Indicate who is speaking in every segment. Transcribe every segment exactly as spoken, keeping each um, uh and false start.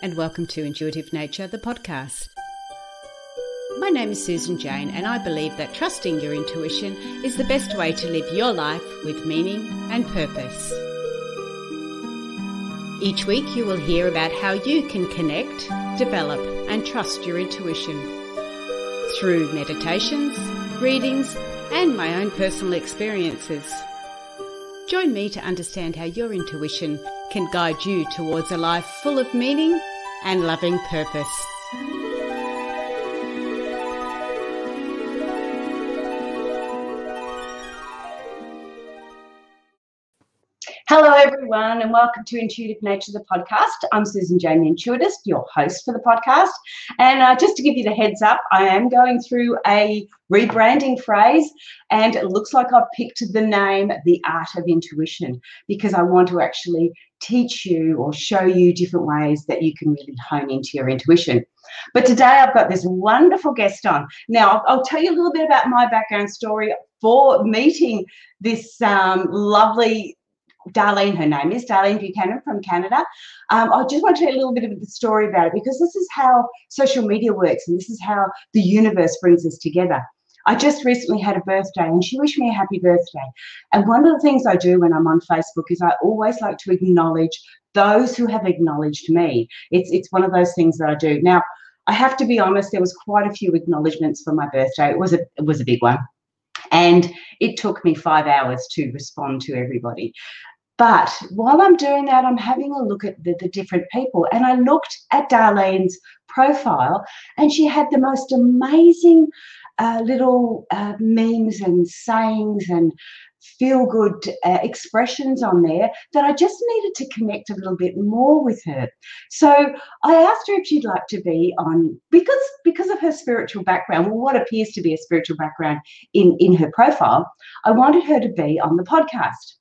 Speaker 1: and welcome to Intuitive Nature, the podcast. My name is Susan Jane, and I believe that trusting your intuition is the best way to live your life with meaning and purpose. Each week you will hear about how you can connect, develop, and trust your intuition through meditations, readings, and my own personal experiences. Join me to understand how your intuition can guide you towards a life full of meaning and loving purpose.
Speaker 2: Hello everyone, and welcome to Intuitive Nature, the podcast. I'm Susan Jane, the Intuitist, your host for the podcast. And uh, just to give you the heads up, I am going through a rebranding phase, and it looks like I've picked the name The Art of Intuition because I want to actually teach you or show you different ways that you can really hone into your intuition. But today I've got this wonderful guest on. Now, I'll, I'll tell you a little bit about my background story for meeting this um, lovely Darlene. Her name is Darlene Buchanan from Canada. Um, I just want to tell you a little bit of the story about it because this is how social media works and this is how the universe brings us together. I just recently had a birthday and she wished me a happy birthday. And one of the things I do when I'm on Facebook is I always like to acknowledge those who have acknowledged me. It's, it's one of those things that I do. Now, I have to be honest, there was quite a few acknowledgements for my birthday. It was a, it was a big one. And it took me five hours to respond to everybody. But while I'm doing that, I'm having a look at the, the different people. And I looked at Darlene's profile and she had the most amazing uh, little uh, memes and sayings and feel-good uh, expressions on there that I just needed to connect a little bit more with her. So I asked her if she'd like to be on, because because of her spiritual background, well, what appears to be a spiritual background in, in her profile, I wanted her to be on the podcast.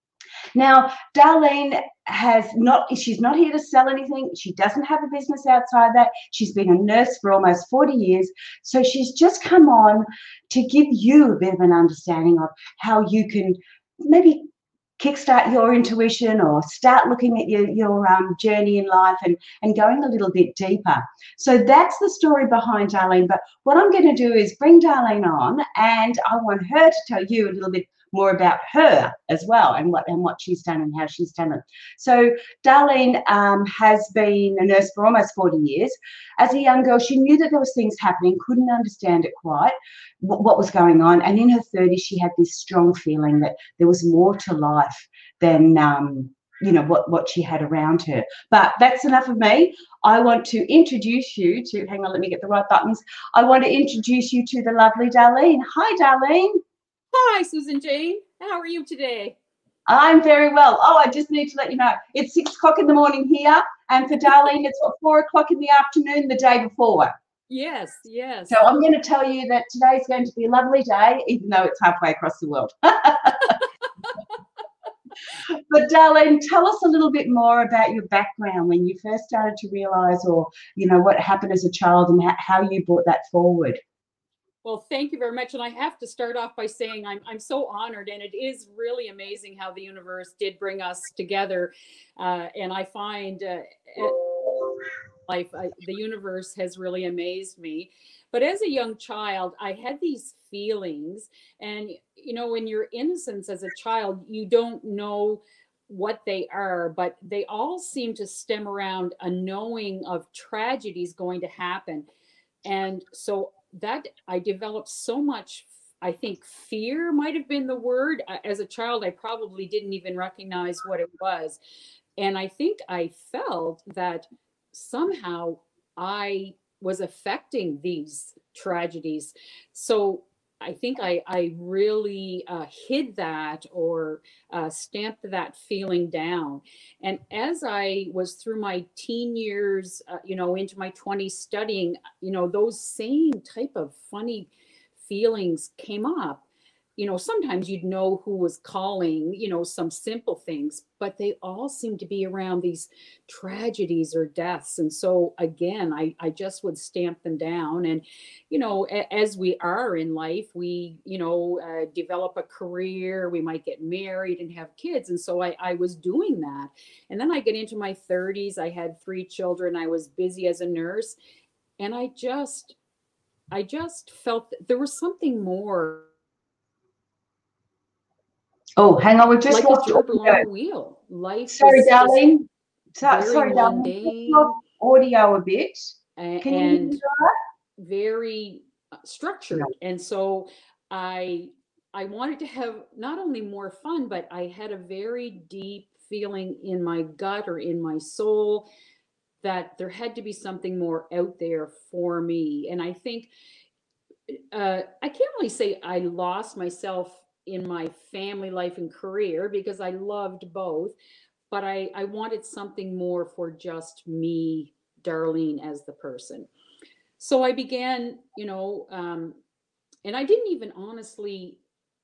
Speaker 2: Now, Darlene has not, she's not here to sell anything. She doesn't have a business outside that. She's been a nurse for almost forty years. So she's just come on to give you a bit of an understanding of how you can maybe kickstart your intuition or start looking at your, your um, journey in life and, and going a little bit deeper. So that's the story behind Darlene. But what I'm going to do is bring Darlene on, and I want her to tell you a little bit more about her as well and what and what she's done and how she's done it. So Darlene um, has been a nurse for almost forty years. As a young girl, she knew that there was things happening, couldn't understand it quite, what, what was going on. And in her thirties, she had this strong feeling that there was more to life than um, you know what what she had around her. But that's enough of me. I want to introduce you to. Hang on, let me get the right buttons. I want to introduce you to the lovely Darlene. Hi, Darlene.
Speaker 3: Hi, Susan Jane. How are you today?
Speaker 2: I'm very well. Oh, I just need to let you know, it's six o'clock in the morning here, and for Darlene, it's what, four o'clock in the afternoon the day before.
Speaker 3: Yes, yes.
Speaker 2: So I'm going to tell you that today is going to be a lovely day, even though it's halfway across the world. But Darlene, tell us a little bit more about your background when you first started to realise, or, you know, what happened as a child and how you brought that forward.
Speaker 3: Well, thank you very much. And I have to start off by saying I'm I'm so honored, and it is really amazing how the universe did bring us together. Uh, and I find uh, life, I, the universe has really amazed me. But as a young child, I had these feelings, and you know, when you're innocent as a child, you don't know what they are, but they all seem to stem around a knowing of tragedies going to happen. And so that I developed so much, I think fear might have been the word. As a child, I probably didn't even recognize what it was. And I think I felt that somehow I was affecting these tragedies. So I think I, I really uh, hid that or uh, stamped that feeling down. And as I was through my teen years, uh, you know, into my twenties studying, you know, those same type of funny feelings came up. you know, sometimes you'd know who was calling, you know, some simple things, but they all seem to be around these tragedies or deaths. And so again, I, I just would stamp them down. And, you know, a, as we are in life, we, you know, uh, develop a career, we might get married and have kids. And so I, I was doing that. And then I get into my thirties, I had three children, I was busy as a nurse. And I just, I just felt that there was something more.
Speaker 2: Oh, hang on, we've just
Speaker 3: like
Speaker 2: lost
Speaker 3: a gerbil on
Speaker 2: audio.
Speaker 3: a wheel. Life
Speaker 2: Sorry,
Speaker 3: was just
Speaker 2: darling. So,
Speaker 3: very
Speaker 2: sorry, darling. We've just
Speaker 3: mundane
Speaker 2: lost audio a bit.
Speaker 3: a-
Speaker 2: Can you hear
Speaker 3: and
Speaker 2: me?
Speaker 3: very uh, structured.
Speaker 2: No.
Speaker 3: And so I I wanted to have not only more fun, but I had a very deep feeling in my gut or in my soul that there had to be something more out there for me. And I think uh, I can't really say I lost myself in my family life and career because I loved both, but I, I wanted something more for just me, Darlene, as the person. So I began, you know, um, and I didn't even honestly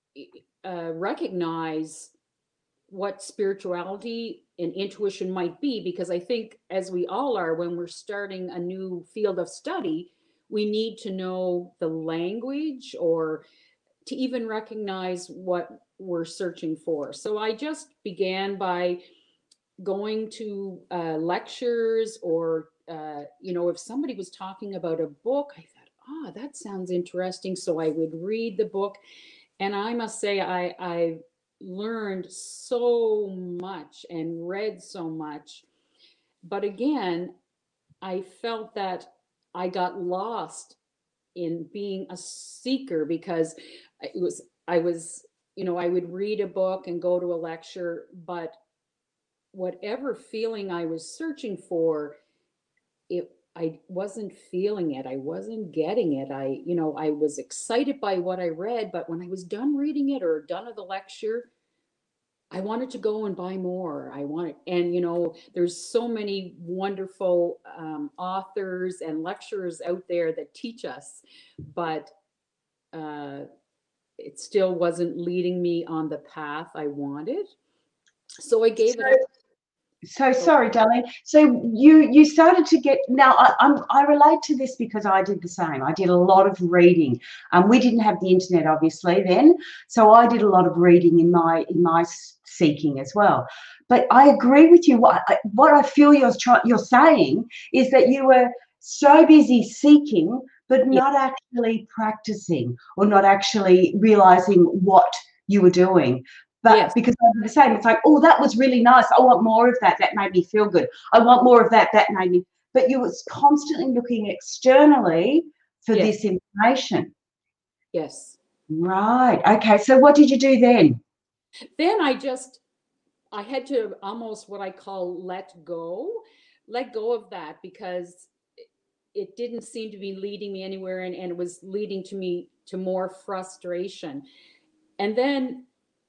Speaker 3: uh, recognize what spirituality and intuition might be, because I think, as we all are, when we're starting a new field of study, we need to know the language or to even recognize what we're searching for. So I just began by going to uh, lectures, or uh, you know, if somebody was talking about a book, I thought, ah, oh, that sounds interesting. So I would read the book, and I must say, I I learned so much and read so much. But again, I felt that I got lost in being a seeker, because it was I was, you know, I would read a book and go to a lecture, but whatever feeling I was searching for, it I wasn't feeling it. I wasn't getting it. I, you know, I was excited by what I read, but when I was done reading it or done with the lecture, I wanted to go and buy more. I wanted, and you know, there's so many wonderful um, authors and lecturers out there that teach us, but uh, it still wasn't leading me on the path I wanted. So I gave
Speaker 2: So,
Speaker 3: it up.
Speaker 2: so sorry, darling. So you you started to get now. I, I'm I relate to this because I did the same. I did a lot of reading. Um, we didn't have the internet obviously then, so I did a lot of reading in my in my seeking as well. But I agree with you. What I, what I feel you're trying you're saying is that you were so busy seeking, but
Speaker 3: Yeah.
Speaker 2: not actually practicing or not actually realizing what you were doing. But
Speaker 3: Yes.
Speaker 2: because I did the same, it's like, oh, that was really nice. I want more of that. That made me feel good. I want more of that. That made me. But you was constantly looking externally for
Speaker 3: Yes.
Speaker 2: this information.
Speaker 3: Yes.
Speaker 2: Right. Okay. So what did you do then?
Speaker 3: Then I just, I had to almost what I call let go, let go of that, because it didn't seem to be leading me anywhere, and, and it was leading to me to more frustration. And then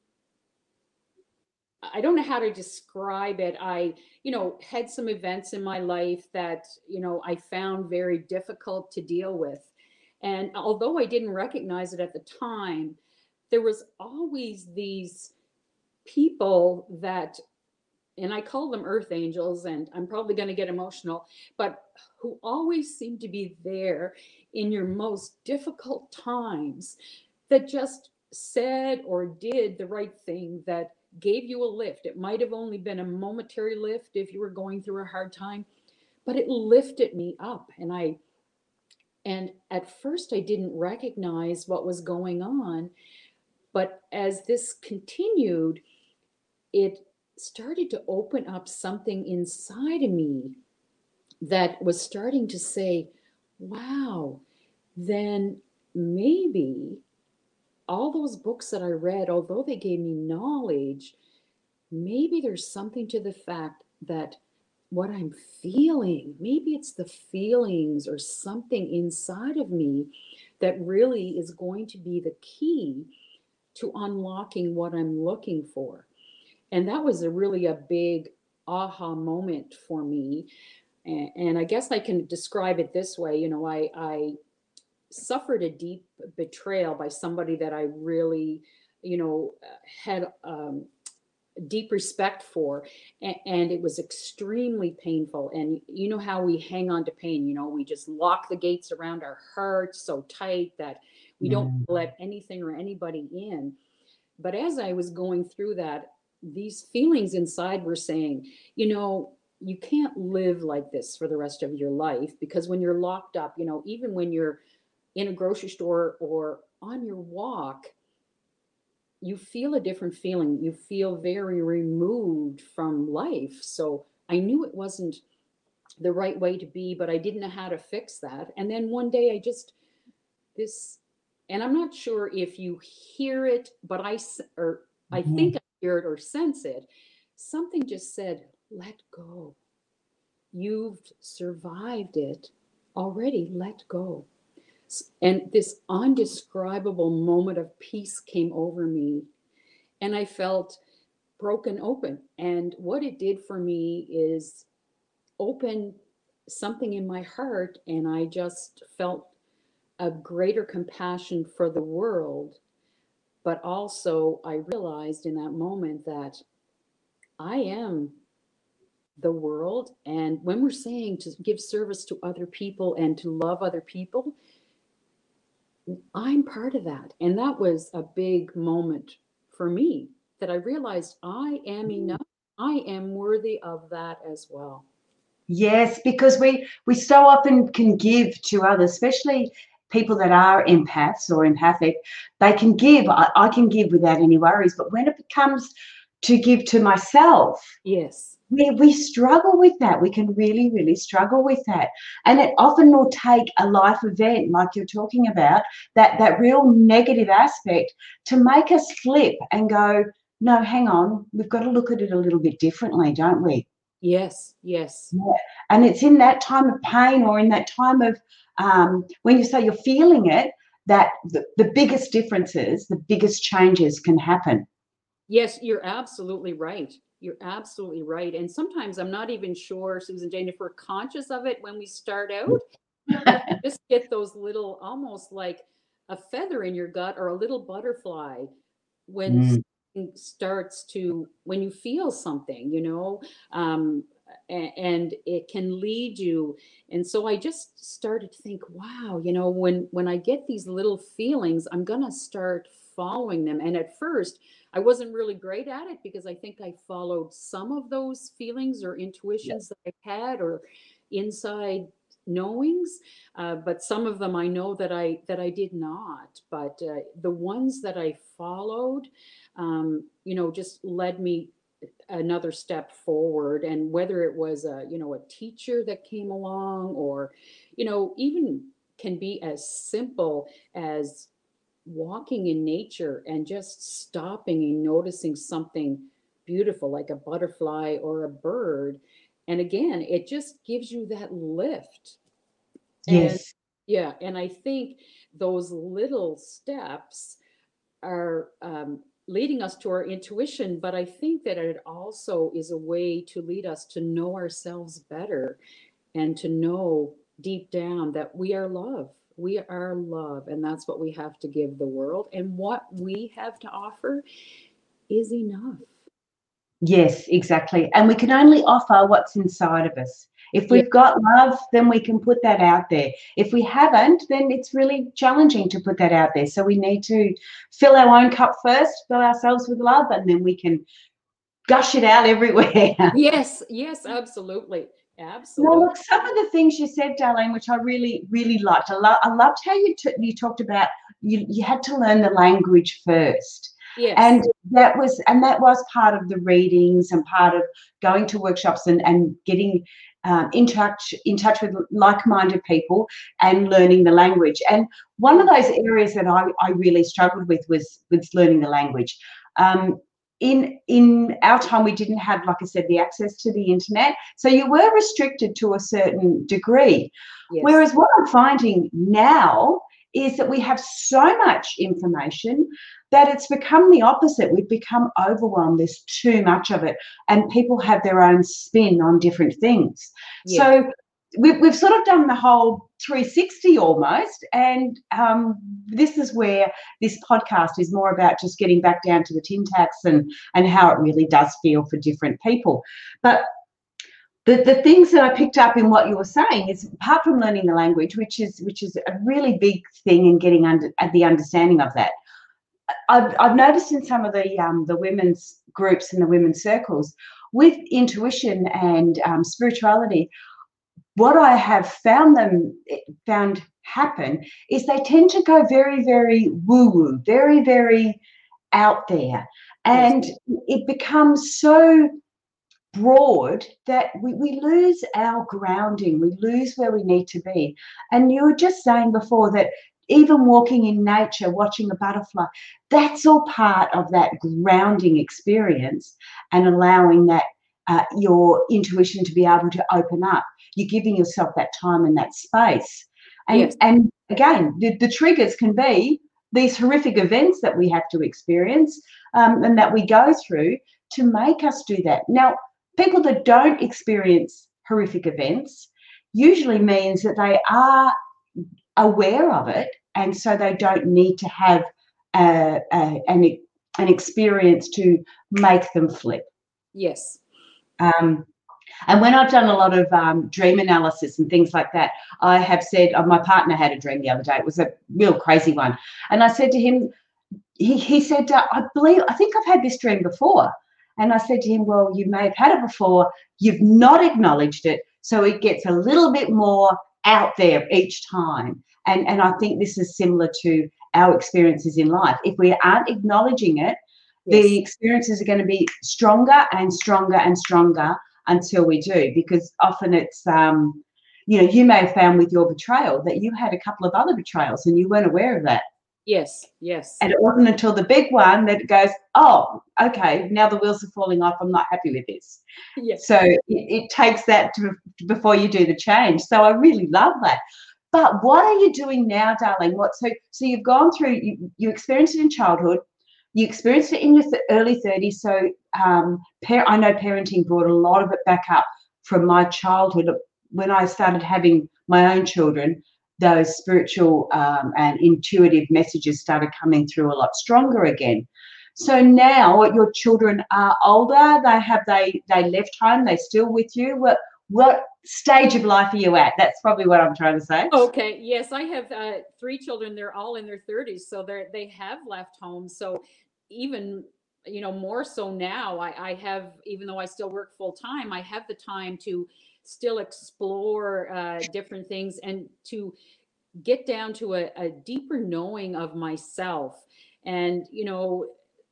Speaker 3: I don't know how to describe it. I, you know, had some events in my life that, you know, I found very difficult to deal with. And although I didn't recognize it at the time, there was always these people that, and I call them earth angels, and I'm probably going to get emotional, but who always seem to be there in your most difficult times, that just said or did the right thing, that gave you a lift. It might have only been a momentary lift if you were going through a hard time, but it lifted me up. And I, and at first I didn't recognize what was going on, but as this continued, it started to open up something inside of me that was starting to say, wow, then maybe all those books that I read, although they gave me knowledge, maybe there's something to the fact that what I'm feeling, maybe it's the feelings or something inside of me that really is going to be the key to unlocking what I'm looking for. And that was a really a big aha moment for me. And, and I guess I can describe it this way. You know, I, I suffered a deep betrayal by somebody that I really, you know, had um, deep respect for, and, and it was extremely painful. And you know how we hang on to pain, you know, we just lock the gates around our hearts so tight that we don't
Speaker 2: Mm.
Speaker 3: let anything or anybody in. But as I was going through that, these feelings inside were saying, you know, you can't live like this for the rest of your life, because when you're locked up, you know, even when you're in a grocery store or on your walk, you feel a different feeling. You feel very removed from life. So I knew it wasn't the right way to be, but I didn't know how to fix that. And then one day I just, this, and I'm not sure if you hear it, but I, or I
Speaker 2: Mhm.
Speaker 3: think I hear it or sense it. Something just said, let go. You've survived it already. Let go. And this undescribable moment of peace came over me, and I felt broken open. And what it did for me is open something in my heart, and I just felt a greater compassion for the world. But also, I realized in that moment that I am the world. And when we're saying to give service to other people and to love other people, I'm part of that. And that was a big moment for me, that I realized I am enough. I am worthy of that as well.
Speaker 2: Yes, because we we so often can give to others, especially people that are empaths or empathic. They can give. I, I can give without any worries. But when it becomes to give to myself,
Speaker 3: Yes.
Speaker 2: we, we struggle with that. We can really, really struggle with that. And it often will take a life event like you're talking about, that, that real negative aspect, to make us flip and go, no, hang on, we've got to look at it a little bit differently, don't we?
Speaker 3: Yes. Yes.
Speaker 2: Yeah. And it's in that time of pain, or in that time of um, when you say you're feeling it, that the, the biggest differences, the biggest changes can happen.
Speaker 3: Yes, you're absolutely right. You're absolutely right. And sometimes I'm not even sure, Susan Jane, if we're conscious of it when we start out. You just get those little, almost like a feather in your gut or a little butterfly when
Speaker 2: Mm.
Speaker 3: something starts to, when you feel something, you know, um, a- and it can lead you. And so I just started to think, wow, you know, when when I get these little feelings, I'm gonna start following them. And at first, I wasn't really great at it, because I think I followed some of those feelings or intuitions that I had, or inside knowings, uh, but some of them I know that I that I did not. But uh, the ones that I followed, um, you know, just led me another step forward. And whether it was a, you know, a teacher that came along, or, you know, even can be as simple as walking in nature and just stopping and noticing something beautiful like a butterfly or a bird. And again, it just gives you that lift. And
Speaker 2: Yes.
Speaker 3: yeah, and I think those little steps are um, leading us to our intuition, but I think that it also is a way to lead us to know ourselves better, and to know deep down that we are love. We are love, and that's what we have to give the world. And what we have to offer is enough.
Speaker 2: Yes, exactly. And we can only offer what's inside of us. If
Speaker 3: Yeah.
Speaker 2: we've got love, then we can put that out there. If we haven't, then it's really challenging to put that out there. So we need to fill our own cup first, fill ourselves with love, and then we can gush it out everywhere.
Speaker 3: Yes, yes, absolutely.
Speaker 2: Now,
Speaker 3: Absolutely.
Speaker 2: look, some of the things you said, Darlene, which I really, really liked. I, lo- I loved how you t- you talked about you you had to learn the language first,
Speaker 3: Yes.
Speaker 2: and that was and that was part of the readings and part of going to workshops and and getting um, in touch in touch with like-minded people and learning the language. And one of those areas that I, I really struggled with was was learning the language. Um, in in our time, we didn't have, like I said, the access to the internet, so you were restricted to a certain degree.
Speaker 3: Yes.
Speaker 2: Whereas what I'm finding now is that we have so much information that it's become the opposite. We've become overwhelmed. There's too much of it, and people have their own spin on different things.
Speaker 3: Yes.
Speaker 2: So we've, we've sort of done the whole three sixty almost, and um, this is where this podcast is more about just getting back down to the tin tacks and, and how it really does feel for different people. But the, the things that I picked up in what you were saying is, apart from learning the language, which is which is a really big thing in getting under at the understanding of that, I've, I've noticed in some of the um, the women's groups and the women's circles with intuition and um, spirituality, what I have found them found happen is they tend to go very, very woo-woo, very, very out there, and yes. It becomes so broad that we, we lose our grounding, we lose where we need to be. And you were just saying before that even walking in nature, watching a butterfly, that's all part of that grounding experience and allowing that uh, your intuition to be able to open up. You're giving yourself that time and that space. And, yes. and again, the, the triggers can be these horrific events that we have to experience um, and that we go through to make us do that. Now, people that don't experience horrific events usually means that they are aware of it, and so they don't need to have a, a, an, an experience to make them flip.
Speaker 3: Yes.
Speaker 2: Um, and when I've done a lot of um, dream analysis and things like that, I have said, oh, my partner had a dream the other day. It was a real crazy one. And I said to him, he, he said, uh, I believe, I think I've had this dream before. And I said to him, well, you may have had it before. You've not acknowledged it. So it gets a little bit more out there each time. And, and I think this is similar to our experiences in life. If we aren't acknowledging it, yes. the experiences are going to be stronger and stronger and stronger until we do, because often it's, um, you know, you may have found with your betrayal that you had a couple of other betrayals and you weren't aware of that.
Speaker 3: Yes, yes.
Speaker 2: And it wasn't until the big one that it goes, oh, okay, now the wheels are falling off. I'm not happy with this.
Speaker 3: Yes.
Speaker 2: So it, it takes that to, before you do the change. So I really love that. But what are you doing now, darling? What so so you've gone through, you, you experienced it in childhood, you experienced it in your th- early thirties. So um, par- I know parenting brought a lot of it back up from my childhood. When I started having my own children, those spiritual um, and intuitive messages started coming through a lot stronger again. So now your children are older. They have they they left home. They're still with you. What what stage of life are you at? That's probably what I'm trying to say.
Speaker 3: Okay. Yes, I have uh, three children. They're all in their thirties, so they they have left home. So even, you know, more so now, I, I have, even though I still work full time, I have the time to still explore uh, different things and to get down to a, a deeper knowing of myself. And, you know,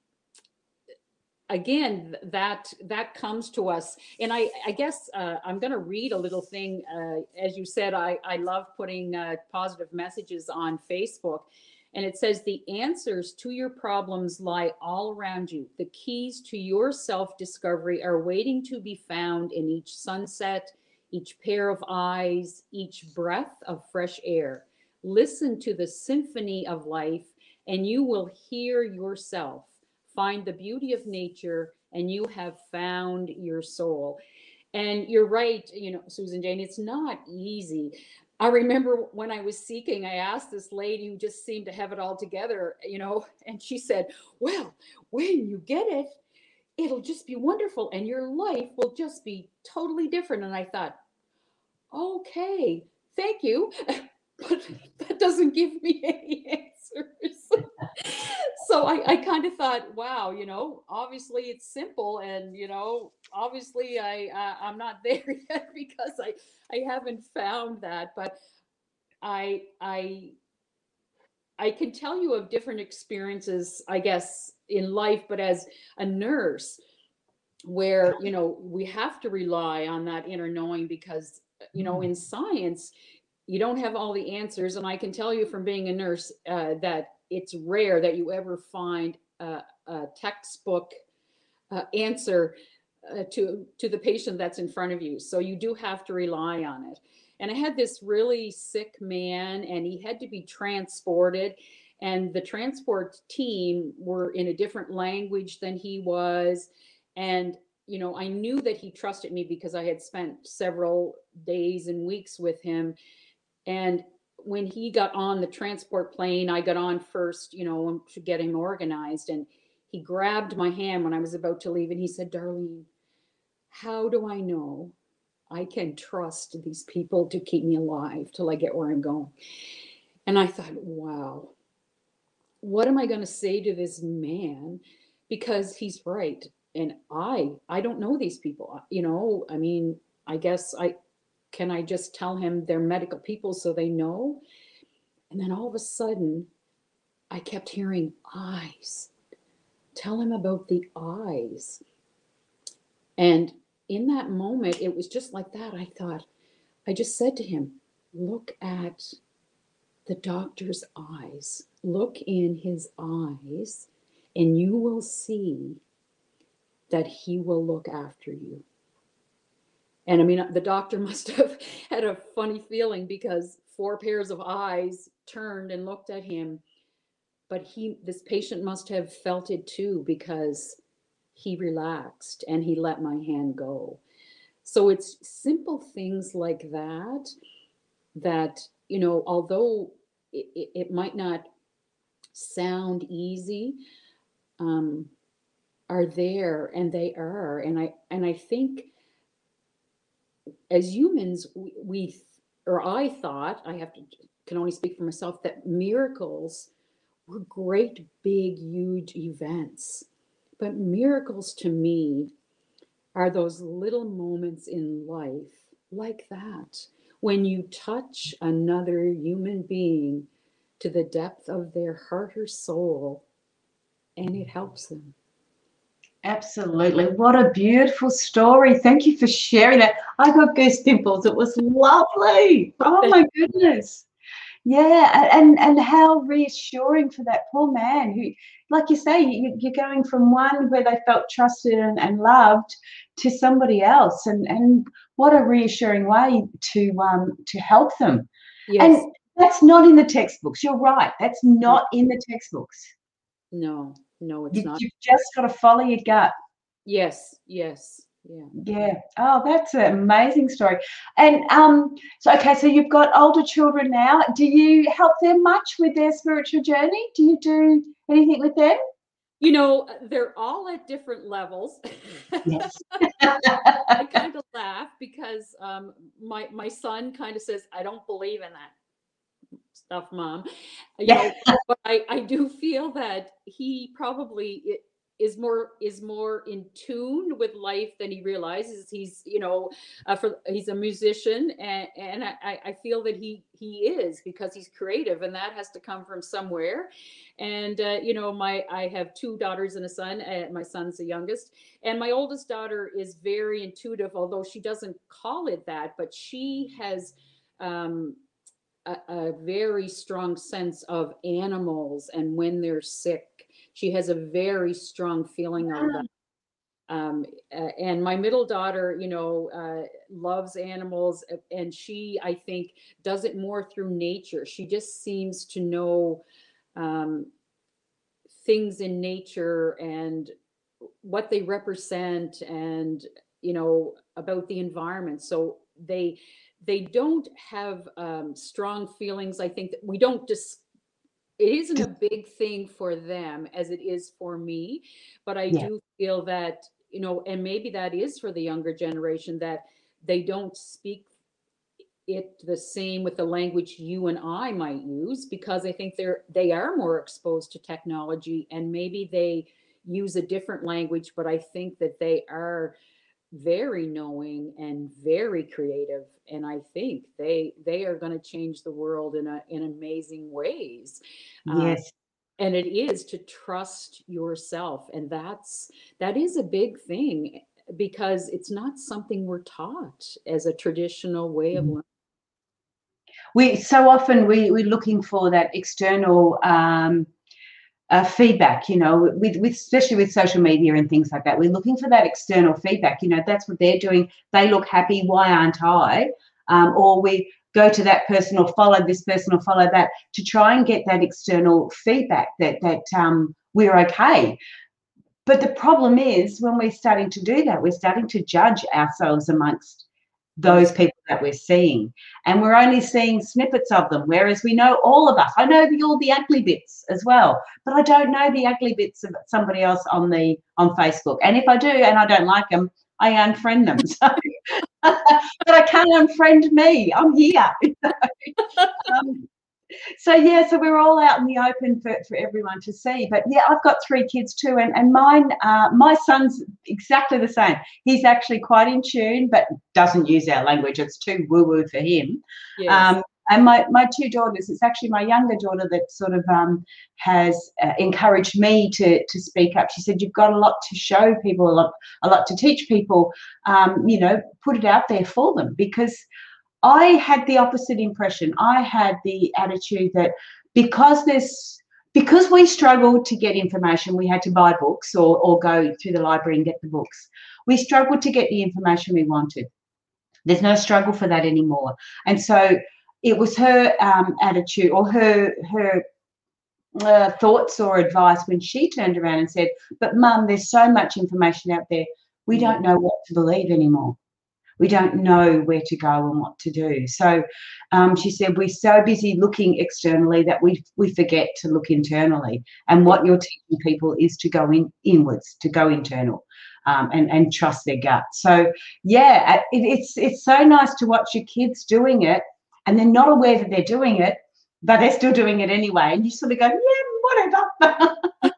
Speaker 3: again, that that comes to us. And I, I guess uh, I'm going to read a little thing. Uh, as you said, I, I love putting uh, positive messages on Facebook. And it says, the answers to your problems lie all around you. The keys to your self-discovery are waiting to be found in each sunset, each pair of eyes, each breath of fresh air. Listen to the symphony of life, and you will hear yourself. Find the beauty of nature, and you have found your soul. And you're right, you know, Susan Jane, it's not easy. I remember when I was seeking, I asked this lady who just seemed to have it all together, you know, and she said, well, when you get it, it'll just be wonderful and your life will just be totally different. And I thought, okay, thank you. But that doesn't give me any answers. So I, I kind of thought, wow, you know, obviously it's simple, and, you know, obviously I, uh, I'm not there yet because I, I haven't found that, but I, I, I can tell you of different experiences, I guess, in life, but as a nurse, where, you know, we have to rely on that inner knowing because, you know, in science, you don't have all the answers. And I can tell you from being a nurse uh, that it's rare that you ever find a, a textbook uh, answer uh, to, to the patient that's in front of you. So you do have to rely on it. And I had this really sick man, and he had to be transported. And the transport team were in a different language than he was. And you know, I knew that he trusted me because I had spent several days and weeks with him. And when he got on the transport plane, I got on first, you know, to get him organized. And he grabbed my hand when I was about to leave and he said, Darlene, how do I know I can trust these people to keep me alive till I get where I'm going? And I thought, wow, what am I going to say to this man? Because he's right. And I, I don't know these people, you know, I mean, I guess I, can I just tell him they're medical people so they know? And then all of a sudden, I kept hearing eyes. Tell him about the eyes. And in that moment, it was just like that. I thought, I just said to him, look at the doctor's eyes. Look in his eyes, and you will see that he will look after you. And I mean, the doctor must have had a funny feeling because four pairs of eyes turned and looked at him. But he, this patient must have felt it too, because he relaxed and he let my hand go. So it's simple things like that, that, you know, although it, it, it might not sound easy, um, are there, and they are. And I, and I think, as humans, we, we, or I thought, I have to, can only speak for myself, that miracles were great, big, huge events. But miracles to me are those little moments in life like that, when you touch another human being to the depth of their heart or soul, and it helps them.
Speaker 2: Absolutely. What a beautiful story. Thank you for sharing that. I got goose pimples. It was lovely. Oh my goodness. Yeah. And, and how reassuring for that poor man who, like you say, you, you're going from one where they felt trusted and, and loved to somebody else. And, and what a reassuring way to, um, to help them.
Speaker 3: Yes.
Speaker 2: And that's not in the textbooks. You're right. That's not in the textbooks.
Speaker 3: No. No, it's
Speaker 2: you,
Speaker 3: not.
Speaker 2: You've just got to follow your gut.
Speaker 3: Yes, yes, yeah.
Speaker 2: Yeah. Oh, that's an amazing story. And um, so, okay, so you've got older children now. Do you help them much with their spiritual journey? Do you do anything with them?
Speaker 3: You know, they're all at different levels.
Speaker 2: Yes.
Speaker 3: I kind of laugh because um, my, my son kind of says, I don't believe in that stuff, Mom. You
Speaker 2: Yeah.
Speaker 3: know, but I, I do feel that he probably is more is more in tune with life than he realizes. He's, you know, uh, for he's a musician, and and I, I feel that he he is, because he's creative, and that has to come from somewhere. And uh, you know, my I have two daughters and a son. And my son's the youngest, and my oldest daughter is very intuitive, although she doesn't call it that. But she has um, A, a very strong sense of animals and when they're sick. She has a very strong feeling on that. Um, uh, and my middle daughter, you know, uh, loves animals, and she, I think, does it more through nature. She just seems to know um, things in nature and what they represent, and, you know, about the environment. So they they don't have um, strong feelings. I think that we don't just, it isn't a big thing for them as it is for me, but I
Speaker 2: Yeah.
Speaker 3: do feel that, you know, and maybe that is for the younger generation, that they don't speak it the same with the language you and I might use, because I think they're, they are more exposed to technology, and maybe they use a different language, but I think that they are very knowing and very creative, and I think they they are going to change the world in a in amazing ways. Uh,
Speaker 2: Yes.
Speaker 3: and it is to trust yourself, and that's that is a big thing, because it's not something we're taught as a traditional way of learning.
Speaker 2: We so often we we're looking for that external um, uh, feedback, you know, with, with especially with social media and things like that. We're looking for that external feedback. You know, that's what they're doing. They look happy. Why aren't I? Um, or we go to that person or follow this person or follow that to try and get that external feedback that that um, we're okay. but the problem is when we're starting to do that, we're starting to judge ourselves amongst those people that we're seeing, and we're only seeing snippets of them, whereas we know all of us. I know the, all the ugly bits as well, but I don't know the ugly bits of somebody else on the on Facebook. And if I do and I don't like them, I unfriend them. So, but I can't unfriend me. I'm here. um, so yeah, so we're all out in the open for, for everyone to see. But yeah, I've got three kids too, and and mine, uh, my son's exactly the same. He's actually quite in tune, but doesn't use our language. It's too woo woo for him.
Speaker 3: Yes.
Speaker 2: Um, and my my two daughters, it's actually my younger daughter that sort of um, has uh, encouraged me to to speak up. She said, "You've got a lot to show people, a lot a lot to teach people. Um, you know, put it out there for them," because I had the opposite impression. I had the attitude that because there's because we struggled to get information, we had to buy books or or go through the library and get the books. We struggled to get the information we wanted. There's no struggle for that anymore. And so it was her um, attitude or her her uh, thoughts or advice when she turned around and said, "But Mum, there's so much information out there. We don't know what to believe anymore. We don't know where to go and what to do." So um, she said, "We're so busy looking externally that we we forget to look internally. And what you're teaching people is to go in inwards, to go internal, um, and and trust their gut." So yeah, it, it's it's so nice to watch your kids doing it, and they're not aware that they're doing it, but they're still doing it anyway. And you sort of go, "Yeah, whatever."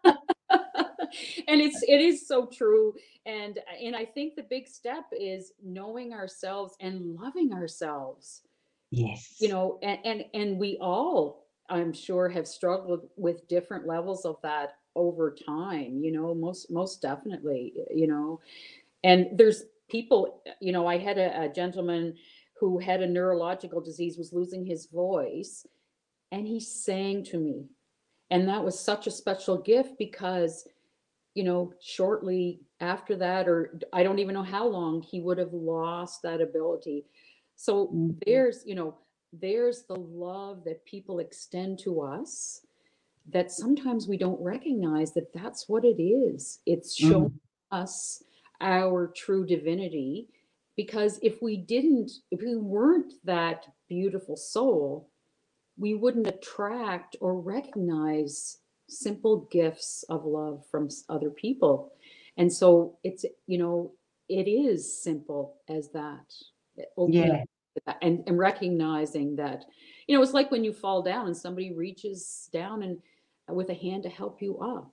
Speaker 3: And it's it is so true. And and I think the big step is knowing ourselves and loving ourselves.
Speaker 2: Yes.
Speaker 3: You know, and and and we all, I'm sure, have struggled with different levels of that over time, you know, most most definitely, you know. And there's people, you know, I had a, a gentleman who had a neurological disease, was losing his voice, and he sang to me. And that was such a special gift because, you know, shortly after that, or I don't even know how long, he would have lost that ability. So
Speaker 2: Mm-hmm.
Speaker 3: there's, you know, there's the love that people extend to us that sometimes we don't recognize that that's what it is. It's showing
Speaker 2: Mm-hmm.
Speaker 3: us our true divinity. Because if we didn't, if we weren't that beautiful soul, we wouldn't attract or recognize simple gifts of love from other people. And so it's, you know, it is simple as that. Opening
Speaker 2: Yeah.
Speaker 3: that and, and recognizing that, you know, it's like when you fall down and somebody reaches down and with a hand to help you up.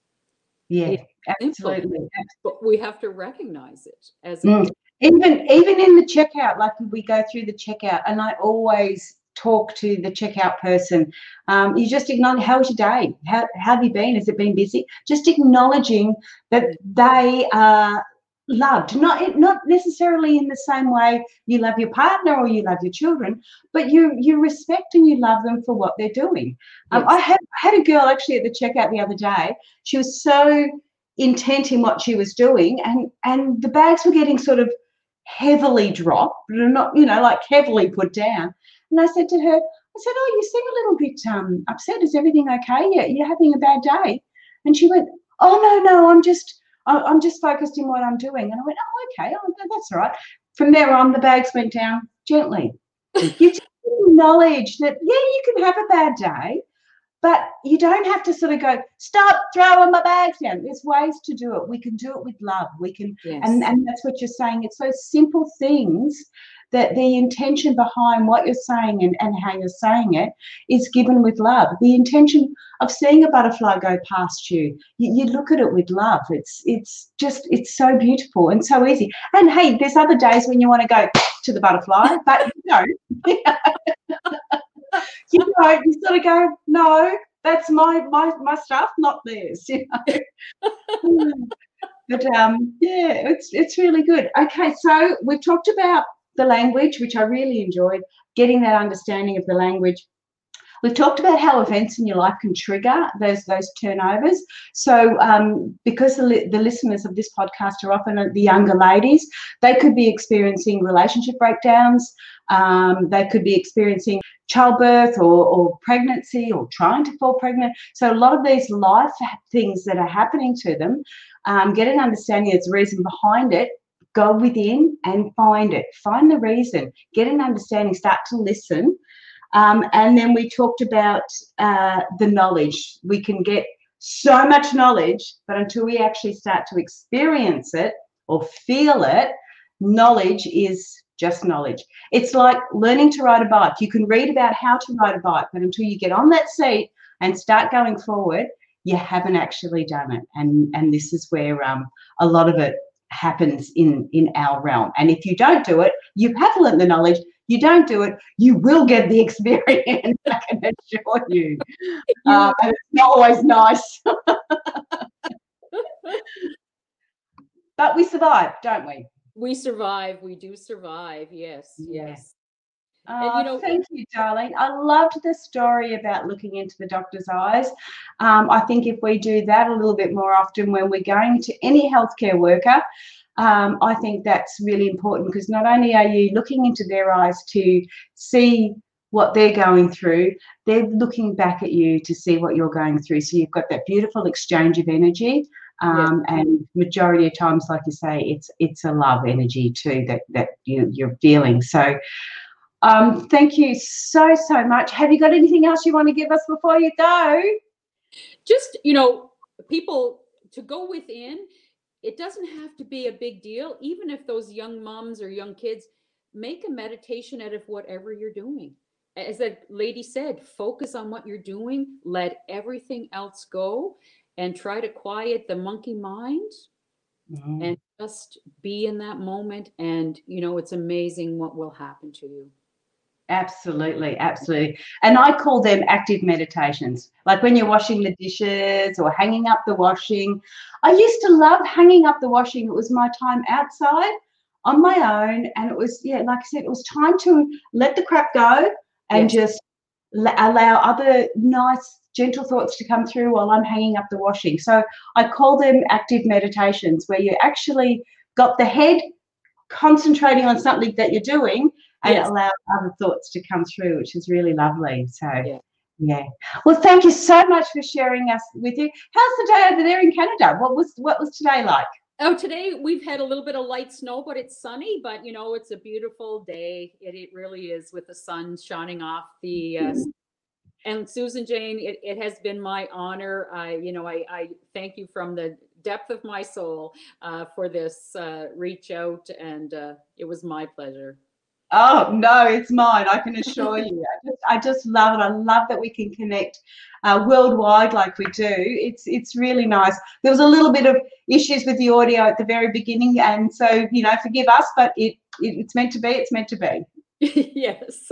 Speaker 2: Yeah,
Speaker 3: It's simple,
Speaker 2: absolutely.
Speaker 3: but we have to recognize it as a
Speaker 2: Mm.
Speaker 3: gift.
Speaker 2: Even even in the checkout, like we go through the checkout, and I always talk to the checkout person. Um, you just acknowledge, how was your day? How, how have you been? Has it been busy? Just acknowledging that they are loved, not not necessarily in the same way you love your partner or you love your children, but you you respect and you love them for what they're doing. Um,
Speaker 3: Yes.
Speaker 2: I had I had a girl actually at the checkout the other day. She was so intent in what she was doing, and and the bags were getting sort of heavily dropped, but not, you know, like heavily put down. And I said to her, I said, "Oh, you seem a little bit um, upset. Is everything okay? Yeah, you're having a bad day?" And she went, "Oh, no, no, I'm just, I- I'm just focused in what I'm doing." And I went, "Oh, okay, oh, that's all right." From there on, the bags went down gently. You just acknowledge that, yeah, you can have a bad day, but you don't have to sort of go, "Stop throwing my bags down." There's ways to do it. We can do it with love. We can,
Speaker 3: Yes.
Speaker 2: and, and that's what you're saying. It's those simple things that the intention behind what you're saying and, and how you're saying it is given with love. The intention of seeing a butterfly go past you, you, you look at it with love. It's it's just, it's so beautiful and so easy. And hey, there's other days when you want to go to the butterfly, but you don't. You know, you sort of go, "No, that's my my my stuff, not theirs." You know. But um, yeah, it's it's really good. Okay, so we've talked about the language, which I really enjoyed, getting that understanding of the language. We've talked about how events in your life can trigger those those turnovers. So um, because the, li- the listeners of this podcast are often the younger ladies, they could be experiencing relationship breakdowns. Um, they could be experiencing childbirth or, or pregnancy or trying to fall pregnant. So a lot of these life things that are happening to them, um, get an understanding of the reason behind it. Go within and find it. Find the reason. Get an understanding. Start to listen. Um, and then we talked about uh, the knowledge. We can get so much knowledge, but until we actually start to experience it or feel it, knowledge is just knowledge. It's like learning to ride a bike. You can read about how to ride a bike, but until you get on that seat and start going forward, you haven't actually done it. And, and this is where um, a lot of it happens in, in our realm. And if you don't do it, you have learned the knowledge. You don't do it, you will get the experience, I can assure you. Um, and it's not always nice. But we survive, don't we?
Speaker 3: We survive. We do survive. Yes.
Speaker 2: Yeah.
Speaker 3: Yes.
Speaker 2: Oh,
Speaker 3: And, you know,
Speaker 2: thank you, darling. I loved the story about looking into the doctor's eyes. Um, I think if we do that a little bit more often when we're going to any healthcare worker, um, I think that's really important, because not only are you looking into their eyes to see what they're going through, they're looking back at you to see what you're going through. So you've got that beautiful exchange of energy. Um, yes. And majority of times, like you say, it's it's a love energy too that, that you, you're feeling. So um, thank you so, so much. Have you got anything else you want to give us before you go?
Speaker 3: Just, you know, people to go within. It doesn't have to be a big deal. Even if those young moms or young kids, make a meditation out of whatever you're doing. As that lady said, focus on what you're doing, let everything else go, and try to quiet the monkey mind. Mm-hmm. And just be in that moment. And, you know, it's amazing what will happen to you.
Speaker 2: Absolutely, absolutely. And I call them active meditations. Like when you're washing the dishes or hanging up the washing. I used to love hanging up the washing. It was my time outside on my own. And it was, yeah, like I said, it was time to let the crap go and yes. just allow other nice, gentle thoughts to come through while I'm hanging up the washing. So I call them active meditations, where you actually got the head concentrating on something that you're doing and yes. allow other thoughts to come through, which is really lovely. So, yeah. yeah. Well, thank you so much for sharing us with you. How's the day over there in Canada? What was what was today like?
Speaker 3: Oh, today we've had a little bit of light snow, but it's sunny. But, you know, it's a beautiful day. It, it really is, with the sun shining off the uh, mm-hmm. And Susan Jane, it, it has been my honor. I, you know, I, I thank you from the depth of my soul uh, for this uh, reach out, and uh, it was my pleasure.
Speaker 2: Oh, no, it's mine. I can assure you. I just, I just love it. I love that we can connect uh, worldwide like we do. It's it's really nice. There was a little bit of issues with the audio at the very beginning, and so, you know, forgive us, but it, it it's meant to be. It's meant to be.
Speaker 3: Yes.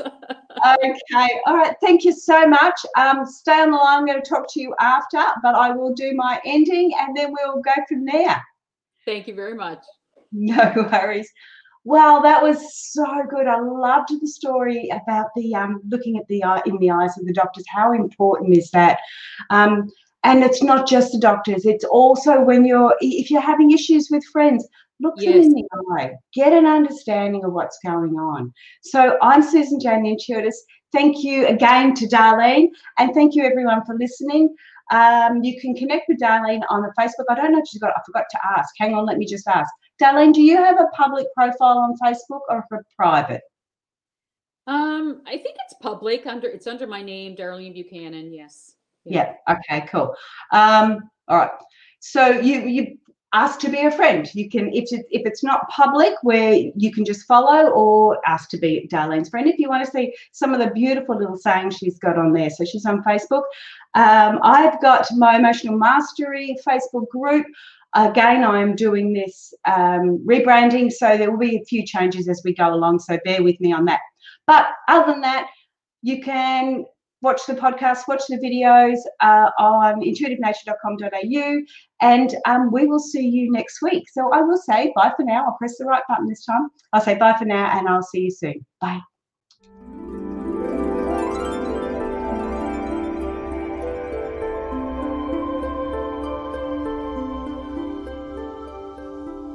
Speaker 2: Okay. All right. Thank you so much. Um, stay on the line. I'm going to talk to you after, but I will do my ending and then we'll go from there.
Speaker 3: Thank you very much.
Speaker 2: No worries. Well, that was so good. I loved the story about the um, looking at the eye in the eyes of the doctors. How important is that? Um, and it's not just the doctors. It's also when you're, if you're having issues with friends, look yes. them in the eye. Get an understanding of what's going on. So I'm Susan Jane Intuitus. Thank you again to Darlene, and thank you everyone for listening. Um, you can connect with Darlene on the Facebook. I don't know if she's got, I forgot to ask. Hang on, let me just ask. Darlene, do you have a public profile on Facebook or a private?
Speaker 3: Um, I think it's public. Under It's under my name, Darlene Buchanan. Yes.
Speaker 2: Yeah. yeah. Okay. Cool. Um, all right. So you you ask to be a friend. You can, if it, if it's not public, where you can just follow, or ask to be Darlene's friend if you want to see some of the beautiful little sayings she's got on there. So she's on Facebook. Um, I've got my Emotional Mastery Facebook group. Again, I am doing this um, rebranding, so there will be a few changes as we go along, so bear with me on that. But other than that, you can watch the podcast, watch the videos uh, on intuitive nature dot com dot a u, and um, we will see you next week. So I will say bye for now. I'll press the right button this time. I'll say bye for now, and I'll see you soon. Bye.